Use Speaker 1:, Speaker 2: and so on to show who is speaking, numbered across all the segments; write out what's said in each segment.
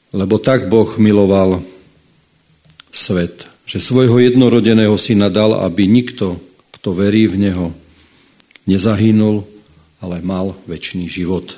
Speaker 1: Lebo tak Boh miloval svet, že svojho jednorodeného syna dal, aby nikto, kto verí v neho, nezahynul, ale mal večný život.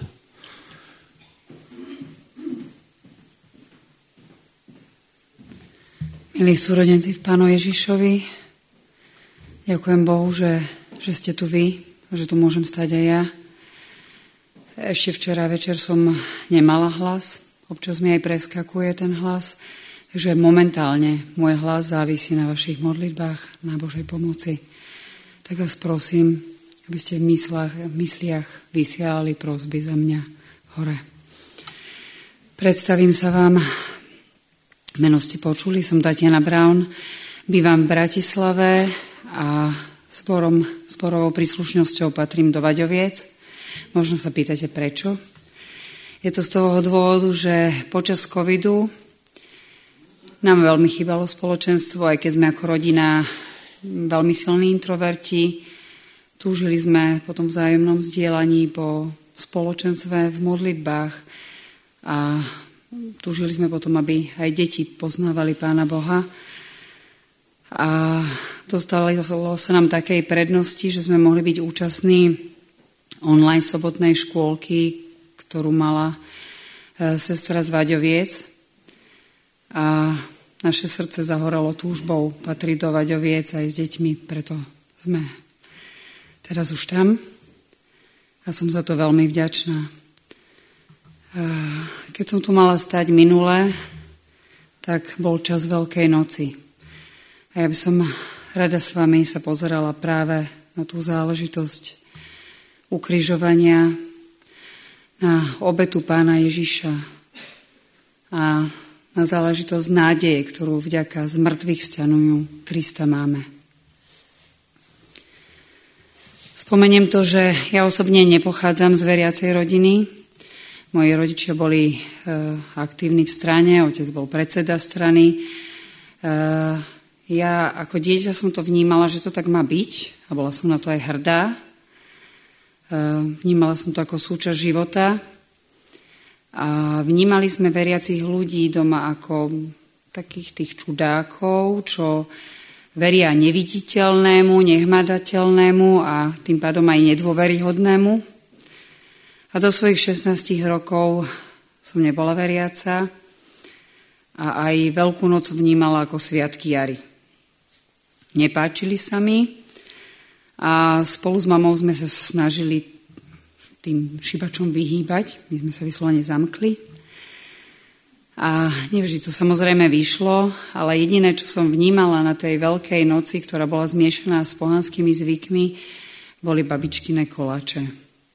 Speaker 2: Milí súrodenci v Pánu Ježišovi, ďakujem Bohu, že ste tu vy, že tu môžem stať aj ja. Ešte včera večer som nemala hlas, občas mi aj preskakuje ten hlas, takže momentálne môj hlas závisí na vašich modlitbách, na Božej pomoci. Tak vás prosím, aby ste v mysliach vysielali prosby za mňa hore. Predstavím sa vám, meno ste počuli, som Tatiana Braun, bývam v Bratislave a zborovou príslušnosťou patrím do Vaďoviec. Možno sa pýtate prečo. Je to z toho dôvodu, že počas covidu nám veľmi chýbalo spoločenstvo, aj keď sme ako rodina veľmi silní introverti. Túžili sme po tom vzájomnom zdieľaní, po spoločenstve v modlitbách a túžili sme potom, aby aj deti poznávali Pána Boha. A dostalo sa nám takej prednosti, že sme mohli byť účastní online sobotnej škôlky, ktorú mala sestra z Vaďoviec. A naše srdce zahoralo túžbou patriť do Vaďoviec aj s deťmi, preto sme teraz už tam. A som za to veľmi vďačná. Keď som tu mala stať minule, tak bol čas Veľkej noci. A ja by som rada s vami sa pozerala práve na tú záležitosť ukrižovania, na obetu Pána Ježiša a na záležitosť nádeje, ktorú vďaka zmrtvých vstaňu Krista máme. Spomeniem to, že ja osobne nepochádzam z veriacej rodiny. Moji rodičia boli aktívni v strane, otec bol predseda strany. Ja ako dieťa som to vnímala, že to tak má byť a bola som na to aj hrdá. Vnímala som to ako súčasť života a vnímali sme veriacich ľudí doma ako takých tých čudákov, čo veria neviditeľnému, nehmatateľnému a tým pádom aj nedôveryhodnému. A do svojich 16 rokov som nebola veriaca a aj Veľkú noc vnímala ako sviatky jary. Nepáčili sa mi a spolu s mamou sme sa snažili tým šibačom vyhýbať. My sme sa vyslovene zamkli. A nevždy to samozrejme vyšlo, ale jediné, čo som vnímala na tej Veľkej noci, ktorá bola zmiešaná s pohanskými zvykmi, boli babičkine koláče.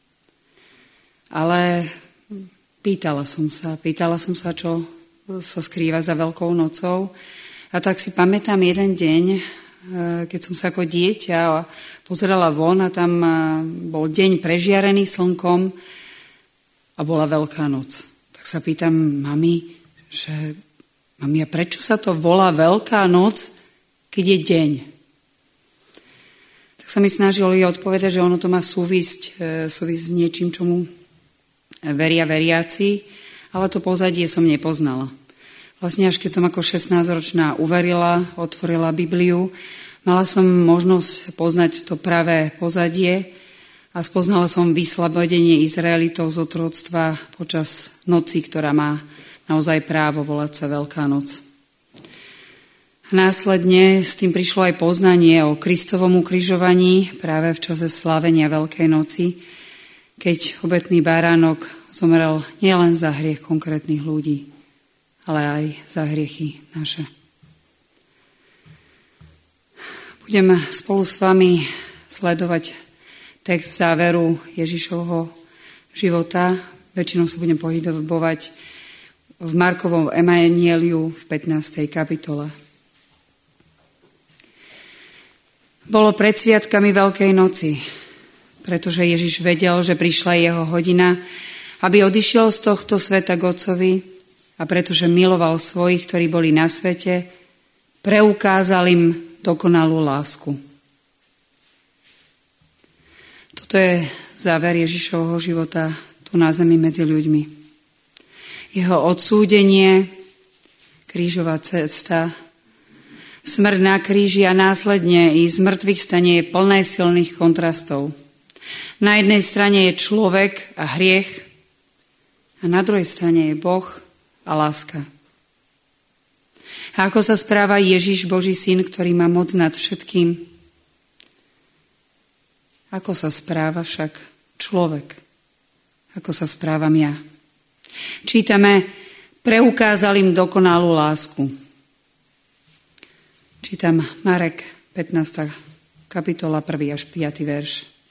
Speaker 2: Ale pýtala som sa, čo sa skrýva za Veľkou nocou. A tak si pamätám jeden deň, keď som sa ako dieťa pozerala von a tam bol deň prežiarený slnkom a bola Veľká noc. Tak sa pýtam mami, a prečo sa to volá Veľká noc, keď je deň? Tak sa mi snažili odpovedať, že ono to má súvisť s niečím, čomu veria veriaci, ale to pozadie som nepoznala. Vlastne až keď som ako 16-ročná uverila, otvorila Bibliu, mala som možnosť poznať to pravé pozadie a spoznala som vyslobodenie Izraelitov z otroctva počas noci, ktorá má naozaj právo volať sa Veľká noc. A následne s tým prišlo aj poznanie o Kristovom ukrižovaní práve v čase slávenia Veľkej noci, keď obetný baránok zomrel nielen za hriech konkrétnych ľudí, ale aj za hriechy naše. Budem spolu s vami sledovať text záveru Ježišovho života. Väčšinou sa budem pohybovať v Markovom Evanjeliu v 15. kapitole. Bolo pred sviatkami Veľkej noci, pretože Ježiš vedel, že prišla jeho hodina, aby odišiel z tohto sveta k Otcovi, a pretože miloval svojich, ktorí boli na svete, preukázal im dokonalú lásku. Toto je záver Ježišovho života tu na zemi medzi ľuďmi. Jeho odsúdenie, krížová cesta, smrť na kríži a následne i z mŕtvych stane je plné silných kontrastov. Na jednej strane je človek a hriech a na druhej strane je Boh a láska. A ako sa správa Ježiš, Boží syn, ktorý má moc nad všetkým? Ako sa správa však človek? Ako sa správam ja? Čítame, preukázal im dokonalú lásku. Čítam Marek 15. kapitola 1. až 5. verš.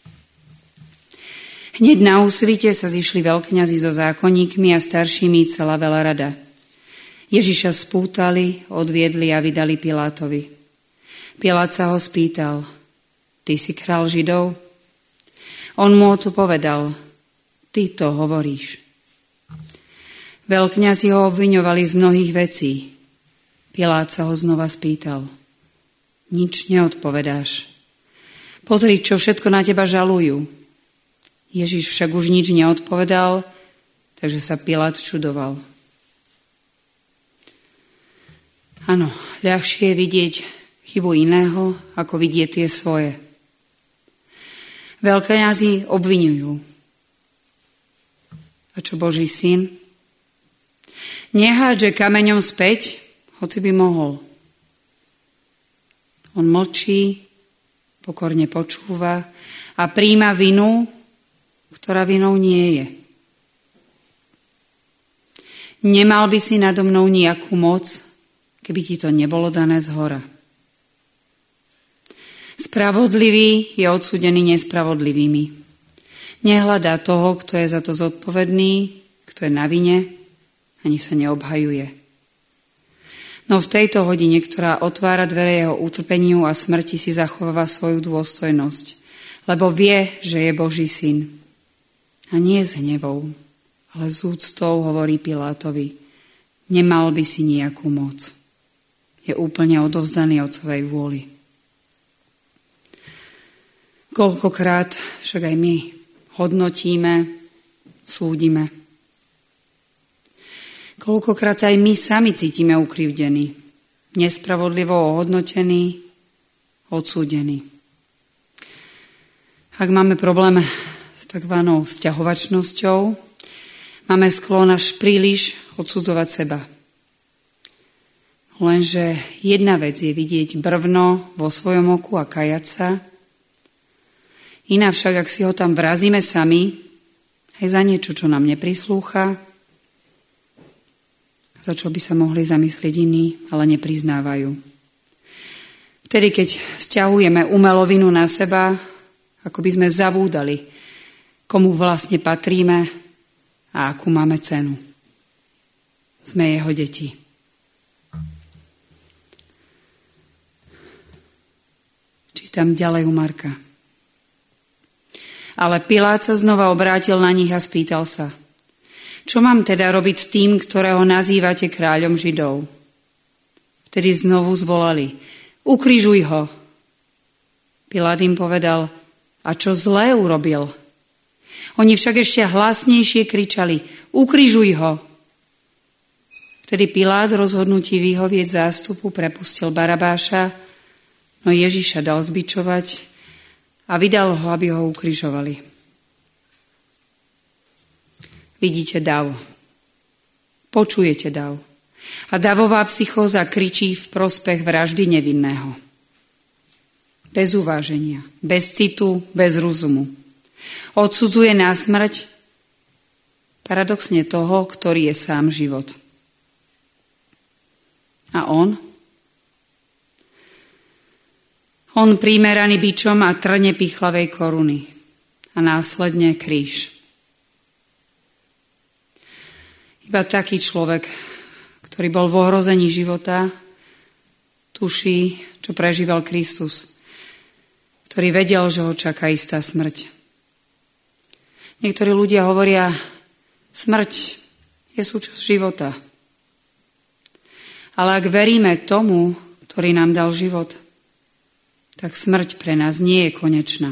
Speaker 2: Hneď na úsvite sa zišli veľkňazi so zákonníkmi a staršími celá veľrada. Ježiša spútali, odviedli a vydali Pilátovi. Pilát sa ho spýtal, ty si král Židov? On mu to povedal, ty to hovoríš. Veľkňazi ho obviňovali z mnohých vecí. Pilát sa ho znova spýtal, nič neodpovedáš. Pozri, čo všetko na teba žalujú. Ježiš však už nič neodpovedal, takže sa Pilát čudoval. Áno, ľahšie je vidieť chybu iného, ako vidieť tie svoje. Veľkňazi obviňujú. A čo Boží syn? Nehádže kameňom späť, hoci by mohol. On mlčí, pokorne počúva a prijíma vinu, ktorá vinou nie je. Nemal by si nado mnou nejakú moc, keby ti to nebolo dané zhora. Spravodlivý je odsúdený nespravodlivými. Nehľadá toho, kto je za to zodpovedný, kto je na vine, ani sa neobhajuje. No v tejto hodine, ktorá otvára dvere jeho utrpeniu a smrti, si zachováva svoju dôstojnosť, lebo vie, že je Boží syn. A nie s hnevou, ale s úctou hovorí Pilátovi, nemal by si nejakú moc. Je úplne odovzdaný otcovej vôli. Koľkokrát však aj my hodnotíme, súdime. Koľkokrát aj my sami cítime ukrivdení, nespravodlivo ohodnotení, odsúdení. Ak máme problém s takzvanou sťahovačnosťou, máme sklon až príliš odsudzovať seba. Lenže jedna vec je vidieť brvno vo svojom oku a kajať sa. Iná však, ak si ho tam vrazíme sami, aj za niečo, čo nám neprislúcha, za čo by sa mohli zamyslieť iní, ale nepriznávajú. Vtedy, keď sťahujeme umelovinu na seba, ako by sme zabúdali, komu vlastne patríme a akú máme cenu. Sme jeho deti. Čítam ďalej u Marka. Ale Pilát sa znova obrátil na nich a spýtal sa, čo mám teda robiť s tým, ktorého nazývate kráľom Židov? Vtedy znovu zvolali, ukrižuj ho. Pilát im povedal, a čo zlé urobil? Oni však ešte hlasnejšie kričali, ukrižuj ho. Vtedy Pilát rozhodnutí vyhovieť zástupu prepustil Barabáša, no Ježiša dal zbičovať a vydal ho, aby ho ukrižovali. Vidíte dav. Počujete dav. A davová psychóza kričí v prospech vraždy nevinného. Bez uváženia, bez citu, bez rozumu. Odsudzuje na smrť paradoxne toho, ktorý je sám život. A on? On primeraný bičom a trne pichlavej koruny a následne kríž. Iba taký človek, ktorý bol v ohrození života, tuší, čo prežíval Kristus, ktorý vedel, že ho čaká istá smrť. Niektorí ľudia hovoria, smrť je súčasť života. Ale ak veríme tomu, ktorý nám dal život, tak smrť pre nás nie je konečná.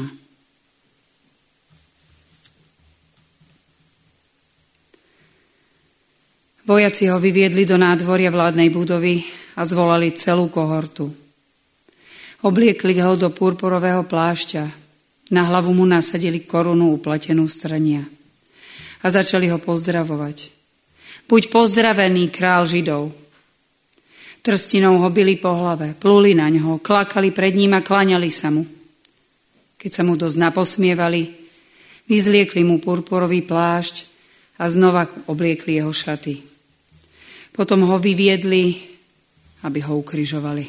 Speaker 2: Vojaci ho vyviedli do nádvoria vládnej budovy a zvolali celú kohortu. Obliekli ho do purpurového plášťa, na hlavu mu nasadili korunu upletenú z trnia a začali ho pozdravovať. Buď pozdravený, král Židov. Trstinou ho bili po hlave, pluli na ňo, klakali pred ním a kláňali sa mu. Keď sa mu dosť naposmievali, vyzliekli mu purpurový plášť a znova obliekli jeho šaty. Potom ho vyviedli, aby ho ukrižovali.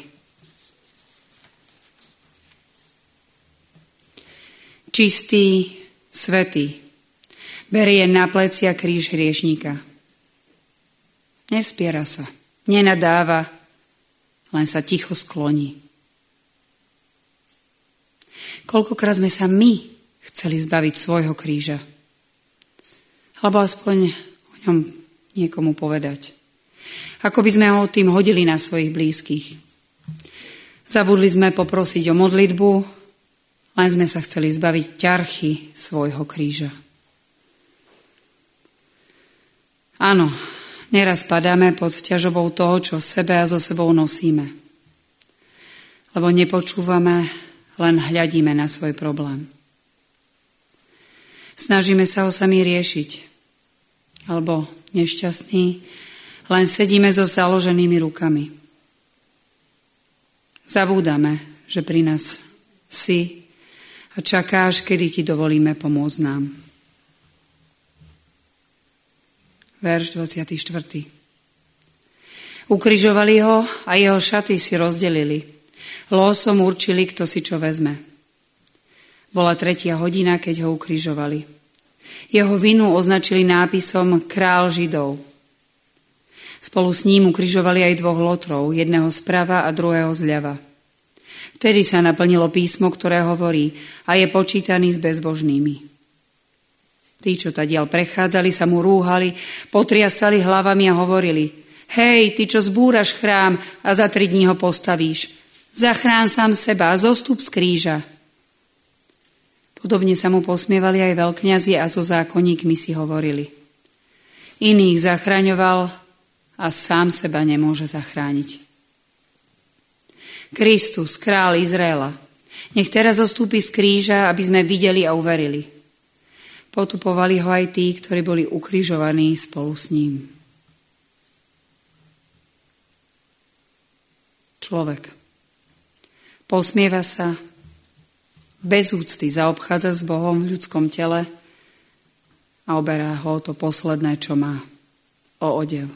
Speaker 2: Čistý, svätý, berie na plecia kríž hriešníka. Nevspiera sa, nenadáva, len sa ticho skloní. Koľkokrát sme sa my chceli zbaviť svojho kríža, alebo aspoň o ňom niekomu povedať. Ako by sme ho tým hodili na svojich blízkych. Zabudli sme poprosiť o modlitbu, len sme sa chceli zbaviť ťarchy svojho kríža. Áno, neraz padáme pod ťažobou toho, čo v sebe a so sebou nosíme. Lebo nepočúvame, len hľadíme na svoj problém. Snažíme sa ho sami riešiť. Alebo nešťastní, len sedíme so založenými rukami. Zabúdame, že pri nás si a čakáš, kedy ti dovolíme pomôcť nám. Verš 24. Ukrižovali ho a jeho šaty si rozdelili. Lósom určili, kto si čo vezme. Bola 3. hodina, keď ho ukrižovali. Jeho vinu označili nápisom Král Židov. Spolu s ním ukrižovali aj 2 lotrov, jedného zprava a druhého zľava. Vtedy sa naplnilo písmo, ktoré hovorí: a je počítaný s bezbožnými. Tí, čo tadiaľ prechádzali, sa mu rúhali, potriasali hlavami a hovorili: hej, ty, čo zbúraš chrám a za 3 dní ho postavíš, zachrán sám seba a zostup z kríža. Podobne sa mu posmievali aj veľkňazi a so zákonníkmi si hovorili: iných zachraňoval a sám seba nemôže zachrániť. Kristus, král Izraela, nech teraz zostúpi z kríža, aby sme videli a uverili. Potupovali ho aj tí, ktorí boli ukrižovaní spolu s ním. Človek posmieva sa, bez úcty zaobchádza s Bohom v ľudskom tele a oberá ho to posledné, čo má, o odev.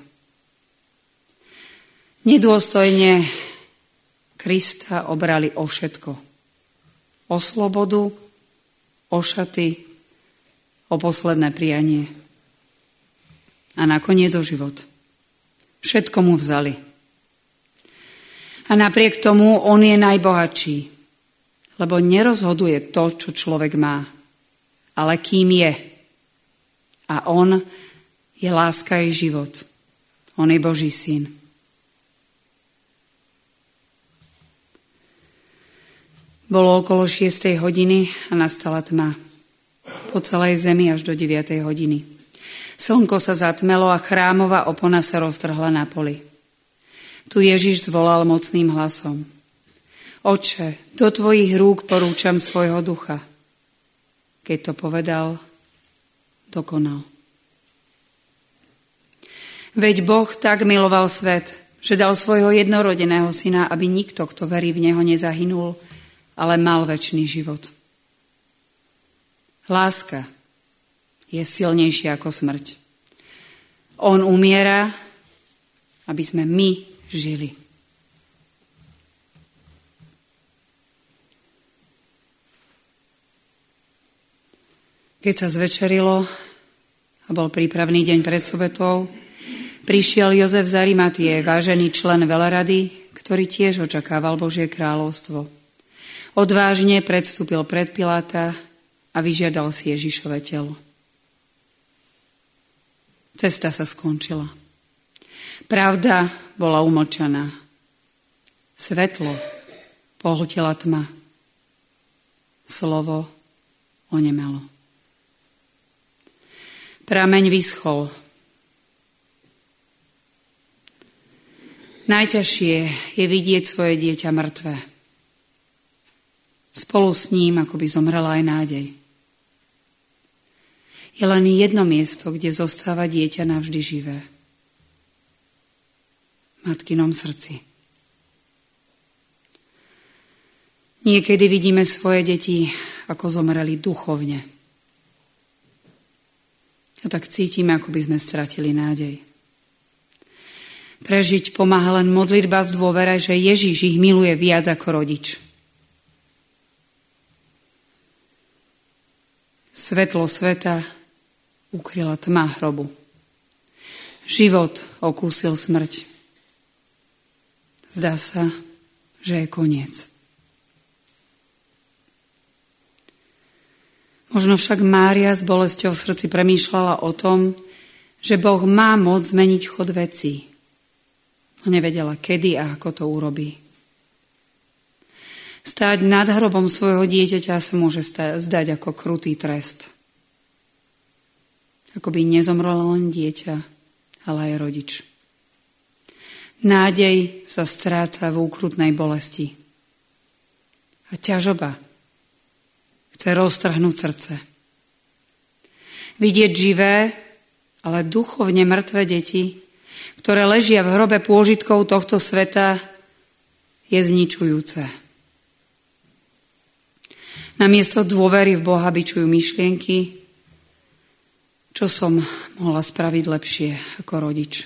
Speaker 2: Nedôstojne Krista obrali o všetko. O slobodu, o šaty, o posledné prianie. A nakoniec o život. Všetko mu vzali. A napriek tomu on je najbohatší, lebo nerozhoduje to, čo človek má, ale kým je. A on je láska i život. On je Boží syn. Bolo okolo 6. hodiny a nastala tma. Po celej zemi až do 9. hodiny. Slnko sa zatmelo a chrámová opona sa roztrhla na poli. Tu Ježiš zvolal mocným hlasom: Otče, do tvojich rúk porúčam svojho ducha. Keď to povedal, dokonal. Veď Boh tak miloval svet, že dal svojho jednorodeného syna, aby nikto, kto verí v neho, nezahynul, ale mal večný život. Láska je silnejšia ako smrť. On umiera, aby sme my žili. Keď sa zvečerilo a bol prípravný deň pred sobotou, prišiel Jozef z Arimatie, vážený člen veľrady, ktorý tiež očakával Božie kráľovstvo. Odvážne predstúpil pred Piláta a vyžiadal si Ježišove telo. Cesta sa skončila. Pravda bola umlčaná. Svetlo pohltila tma. Slovo onemelo. Prameň vyschol. Najťažšie je vidieť svoje dieťa mŕtve. Spolu s ním ako by zomrela aj nádej. Je len jedno miesto, kde zostáva dieťa navždy živé. V matkinom srdci. Niekedy vidíme svoje deti, ako zomreli duchovne. A tak cítime, ako by sme stratili nádej. Prežiť pomáha len modlitba v dôvere, že Ježiš ich miluje viac ako rodič. Svetlo sveta ukryla tma hrobu. Život okúsil smrť. Zdá sa, že je koniec. Možno však Mária s bolesťou v srdci premýšľala o tom, že Boh má moc zmeniť chod vecí. No nevedela, kedy a ako to urobí. Stáť nad hrobom svojho dieťaťa sa môže zdať ako krutý trest. Ako by nezomrelo len dieťa, ale aj rodič. Nádej sa stráca v úkrutnej bolesti. A ťažoba chce roztrhnúť srdce. Vidieť živé, ale duchovne mŕtve deti, ktoré ležia v hrobe pôžitkov tohto sveta, je zničujúce. Namiesto dôvery v Boha bičujú myšlienky, čo som mohla spraviť lepšie ako rodič.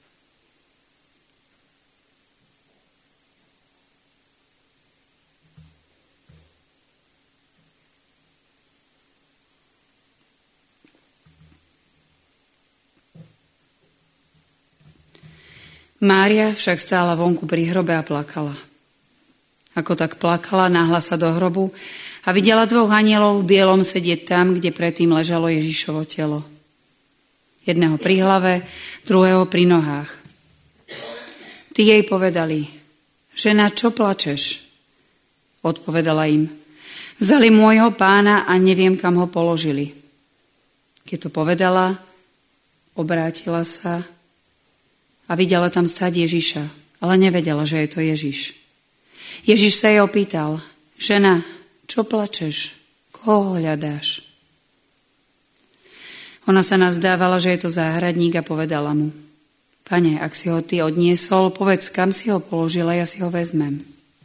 Speaker 2: Mária však stála vonku pri hrobe a plakala. Ako tak plakala, náhla sa do hrobu a videla 2 anielov v bielom sedieť tam, kde predtým ležalo Ježišovo telo. Jedného pri hlave, druhého pri nohách. Tí jej povedali: Žena, čo plačeš? Odpovedala im: Vzali môjho pána a neviem, kam ho položili. Keď to povedala, obrátila sa a videla tam stáť Ježiša, ale nevedela, že je to Ježiš. Ježiš sa jej opýtal: Žena, čo plačeš? Koho hľadáš? Ona sa nazdávala, že je to záhradník a povedala mu: Pane, ak si ho ty odniesol, povedz, kam si ho položil a ja si ho vezmem.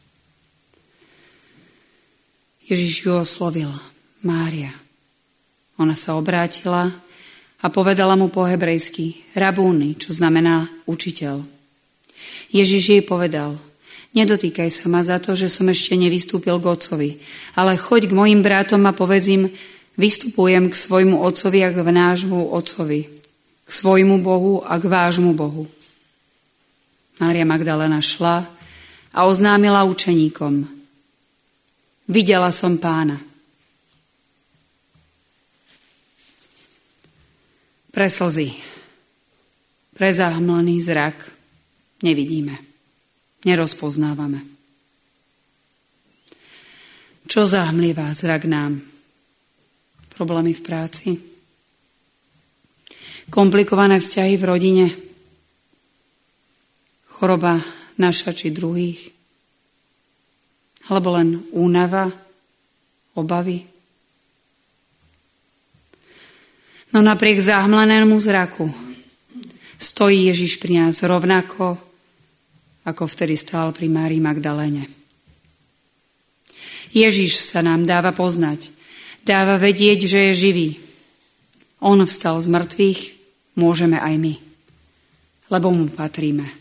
Speaker 2: Ježiš ju oslovil: Mária. Ona sa obrátila a povedala mu po hebrejsky Rabúni, čo znamená učiteľ. Ježiš jej povedal: Nedotýkaj sa ma za to, že som ešte nevystúpil k otcovi, ale choď k mojim bratom a povedz im: Vystupujem k svojmu otcovi a k nášmu otcovi, k svojmu Bohu a k vášmu Bohu. Mária Magdalena šla a oznámila učeníkom: Videla som Pána. Pre slzy, pre zahmlený zrak nevidíme, nerozpoznávame. Čo zahmlieva zrak nám? Problémy v práci? Komplikované vzťahy v rodine? Choroba naša či druhých? Alebo len únava, obavy? No napriek zahmlenému zraku stojí Ježiš pri nás rovnako, ako vtedy stál pri Márii Magdaléne. Ježiš sa nám dáva poznať, dáva vedieť, že je živý. On vstal z mŕtvych, môžeme aj my, lebo mu patríme.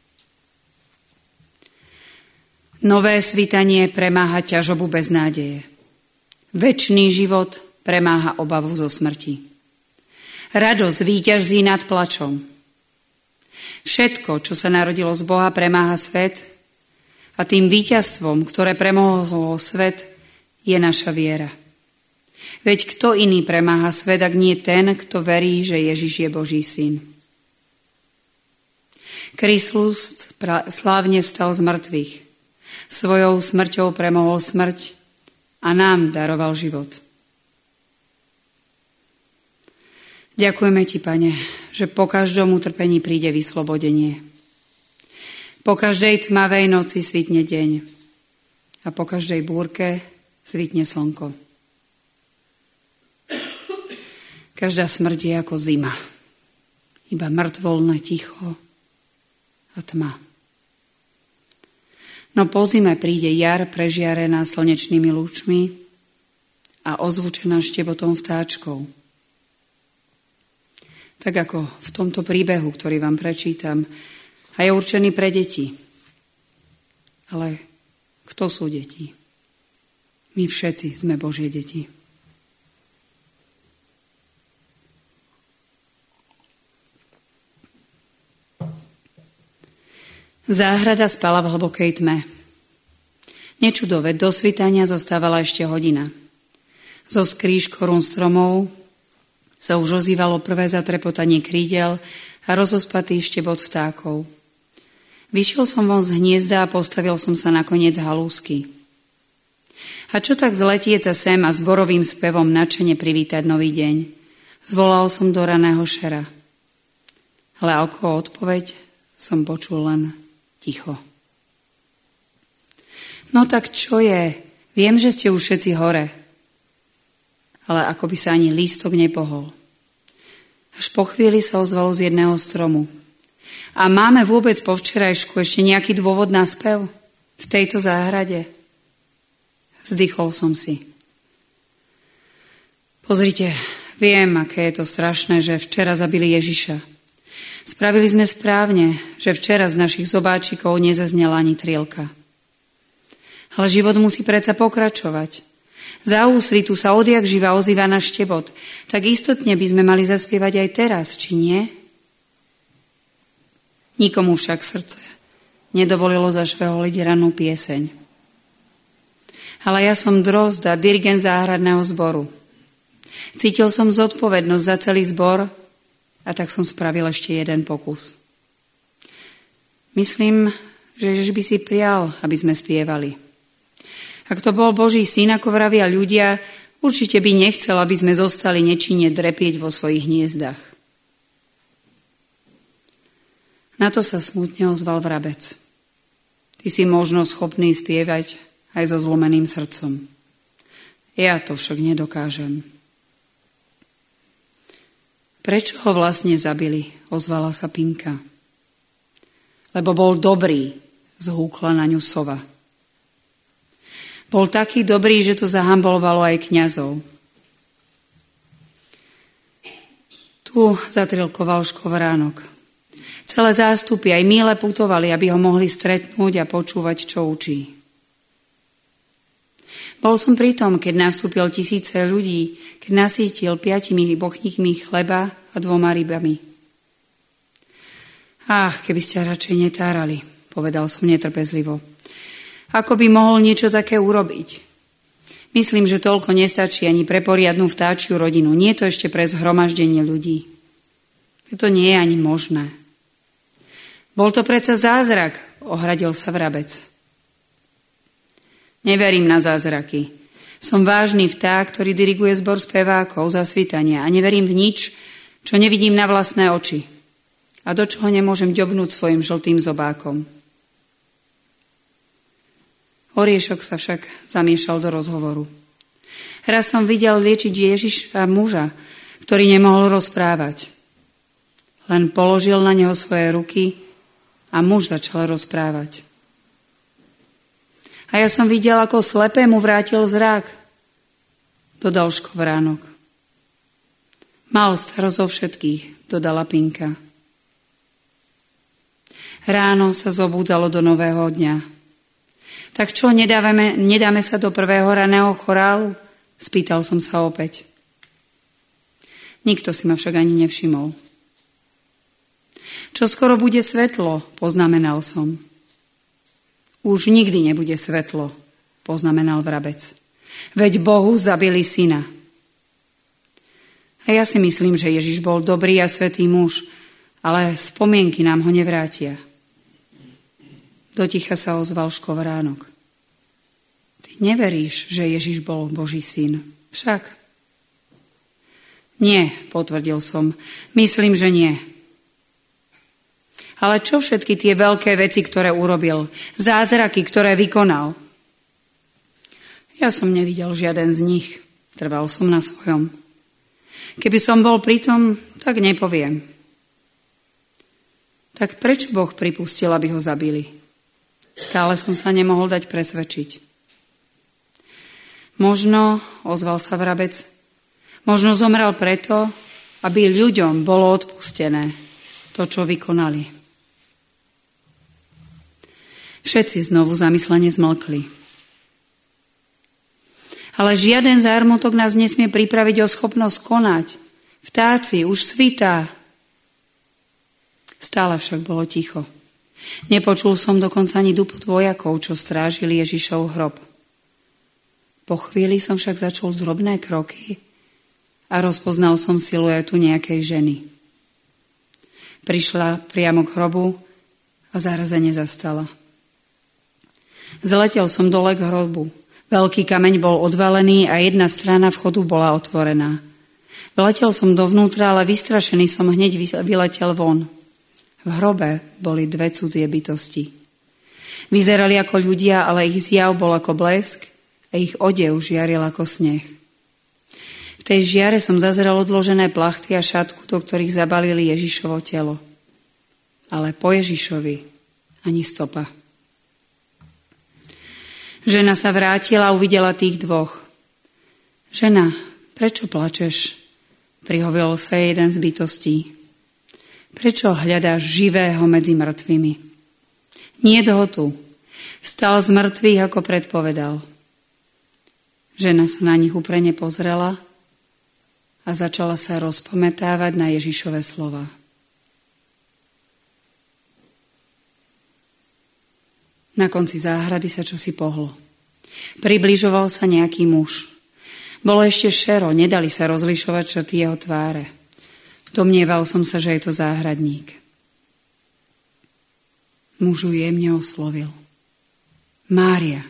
Speaker 2: Nové svitanie premáha ťažobu bez nádeje. Večný život premáha obavu zo smrti. Radosť víťazí nad plačom. Všetko, čo sa narodilo z Boha, premáha svet a tým víťazstvom, ktoré premohlo svet, je naša viera. Veď kto iný premáha svet, ak nie ten, kto verí, že Ježiš je Boží syn. Kristus slávne vstal z mŕtvych. Svojou smrťou premohol smrť a nám daroval život. Ďakujeme ti, Pane, že po každom utrpení príde vyslobodenie. Po každej tmavej noci svitne deň a po každej búrke svitne slnko. Každá smrť je ako zima. Iba mŕtvolné ticho a tma. No po zime príde jar prežiarená slnečnými lúčmi a ozvučená štebotom vtáčkov. Tak ako v tomto príbehu, ktorý vám prečítam, a je určený pre deti. Ale kto sú deti? My všetci sme Božie deti. Záhrada spala v hlbokej tme. Nečudo, veď do svitania zostávala ešte hodina. Zo skríž korún stromov sa už ozývalo prvé zatrepotanie krídel a rozospatý štebot vtákov. Vyšiel som von z hniezda a postavil som sa na koniec halúsky. A čo tak zletieť sa sem a zborovým spevom nadšene privítať nový deň? Zvolal som do raného šera. Ale ako odpoveď som počul len ticho. No tak čo je? Viem, že ste už všetci hore. Ale ako by sa ani lístok nepohol. Až po chvíli sa ozvalo z jedného stromu. A máme vôbec po včerajšku ešte nejaký dôvod na spev v tejto záhrade? Vzdychol som si. Pozrite, viem, aké je to strašné, že včera zabili Ježiša. Spravili sme správne, že včera z našich zobáčikov nezaznela ani trielka. Ale život musí predsa pokračovať. Za úsvitu sa odjak živa ozýva na štebot. Tak istotne by sme mali zaspievať aj teraz, či nie? Nikomu však srdce nedovolilo zašveholiť rannú pieseň. Ale ja som drozd a dirigent záhradného zboru. Cítil som zodpovednosť za celý zbor a tak som spravil ešte jeden pokus. Myslím, že Ježiš by si prial, aby sme spievali. Ak to bol Boží syn, ako vravia ľudia, určite by nechcel, aby sme zostali nečinne drepieť vo svojich hniezdach. Na to sa smutne ozval vrabec. Ty si možno schopný spievať aj so zlomeným srdcom. Ja to však nedokážem. Prečo ho vlastne zabili? Ozvala sa Pinka. Lebo bol dobrý, zhúkla na ňu sova. Bol taký dobrý, že to zahambolovalo aj kňazov. Tu zatrilkoval škovránok. Celé zástupy aj míle putovali, aby ho mohli stretnúť a počúvať, čo učí. Bol som pri tom, keď nastúpil tisíce ľudí, keď nasýtil 5 bochníkmi chleba a 2 rybami. Ach, keby ste radšej netárali, povedal som netrpezlivo. Ako by mohol niečo také urobiť? Myslím, že toľko nestačí ani pre poriadnu vtáčiu rodinu. Nie to ešte pre zhromaždenie ľudí. To nie je ani možné. Bol to predsa zázrak, ohradil sa vrabec. Neverím na zázraky. Som vážny vták, ktorý diriguje zbor spevákov za svitania a neverím v nič, čo nevidím na vlastné oči a do čoho nemôžem ďobnúť svojim žltým zobákom. Oriešok sa však zamiešal do rozhovoru. Raz som videl liečiť Ježiša muža, ktorý nemohol rozprávať. Len položil na neho svoje ruky a muž začal rozprávať. A ja som videl, ako slepému vrátil zrak, dodal škovránok. Mal starosť o všetkých, dodala Pinka. Ráno sa zobudzalo do nového dňa. Tak čo, nedáme sa do prvého raného chorálu? Spýtal som sa opäť. Nikto si ma však ani nevšimol. Čo skoro bude svetlo, poznamenal som. Už nikdy nebude svetlo, poznamenal vrabec. Veď Bohu zabili syna. A ja si myslím, že Ježiš bol dobrý a svätý muž, ale spomienky nám ho nevrátia. Doticha sa ozval škovránok. Ty neveríš, že Ježiš bol Boží syn? Však? Nie, potvrdil som. Myslím, že nie. Ale čo všetky tie veľké veci, ktoré urobil? Zázraky, ktoré vykonal? Ja som nevidel žiaden z nich. Trval som na svojom. Keby som bol pri tom, tak nepoviem. Tak prečo Boh pripustil, aby ho zabili? Stále som sa nemohol dať presvedčiť. Možno, ozval sa vrabec, možno zomrel preto, aby ľuďom bolo odpustené to, čo vykonali. Všetci znovu zamyslene zmlkli. Ale žiaden zármutok nás nesmie pripraviť o schopnosť konať. Vtáci, už svitá. Stále však bolo ticho. Nepočul som dokonca ani dupot vojakov, čo strážili Ježišov hrob. Po chvíli som však začul drobné kroky a rozpoznal som siluetu nejakej ženy. Prišla priamo k hrobu a zarazene zastala. Zletel som dole k hrobu. Veľký kameň bol odvalený a jedna strana vchodu bola otvorená. Vletel som dovnútra, ale vystrašený som hneď vyletel von. V hrobe boli 2 cudzie bytosti. Vyzerali ako ľudia, ale ich zjav bol ako blesk a ich odev žiaril ako sneh. V tej žiare som zazrel odložené plachty a šatku, do ktorých zabalili Ježišovo telo. Ale po Ježišovi ani stopa. Žena sa vrátila a uvidela tých 2. Žena, prečo plačeš? Prihovoril sa jeden z bytostí. Prečo hľadáš živého medzi mŕtvými? Nie ho tu. Vstal z mŕtvych, ako predpovedal. Žena sa na nich úprene pozrela a začala sa rozpamätávať na Ježišove slova. Na konci záhrady sa čosi pohlo. Približoval sa nejaký muž. Bolo ešte šero, nedali sa rozlišovať črty jeho tváre. Domnieval som sa, že je to záhradník. Mužu jemne oslovil. Mária.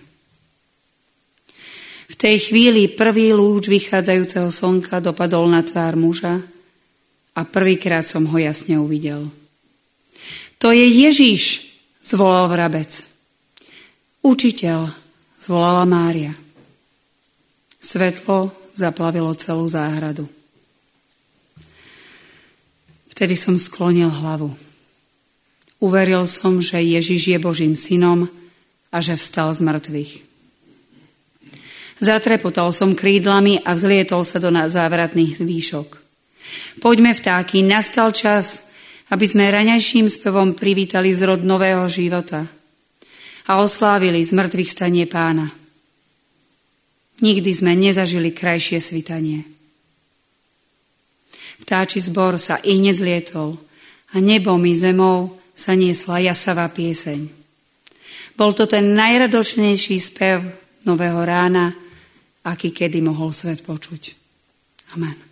Speaker 2: V tej chvíli prvý lúč vychádzajúceho slnka dopadol na tvár muža a prvýkrát som ho jasne uvidel. To je Ježiš, zvolal vrabec. Učiteľ, zvolala Mária. Svetlo zaplavilo celú záhradu. Vtedy som sklonil hlavu. Uveril som, že Ježiš je Božím synom a že vstal z mŕtvych. Zatrepotal som krídlami a vzlietol sa do závratných výšok. Poďme, vtáky, nastal čas, aby sme raňajším spevom privítali zrod nového života a oslávili z mŕtvych stanie Pána. Nikdy sme nezažili krajšie svitanie. Vtáči zbor sa ihneď zlietol a nebom i zemou sa niesla jasavá pieseň. Bol to ten najradočnejší spev nového rána, aký kedy mohol svet počuť. Amen.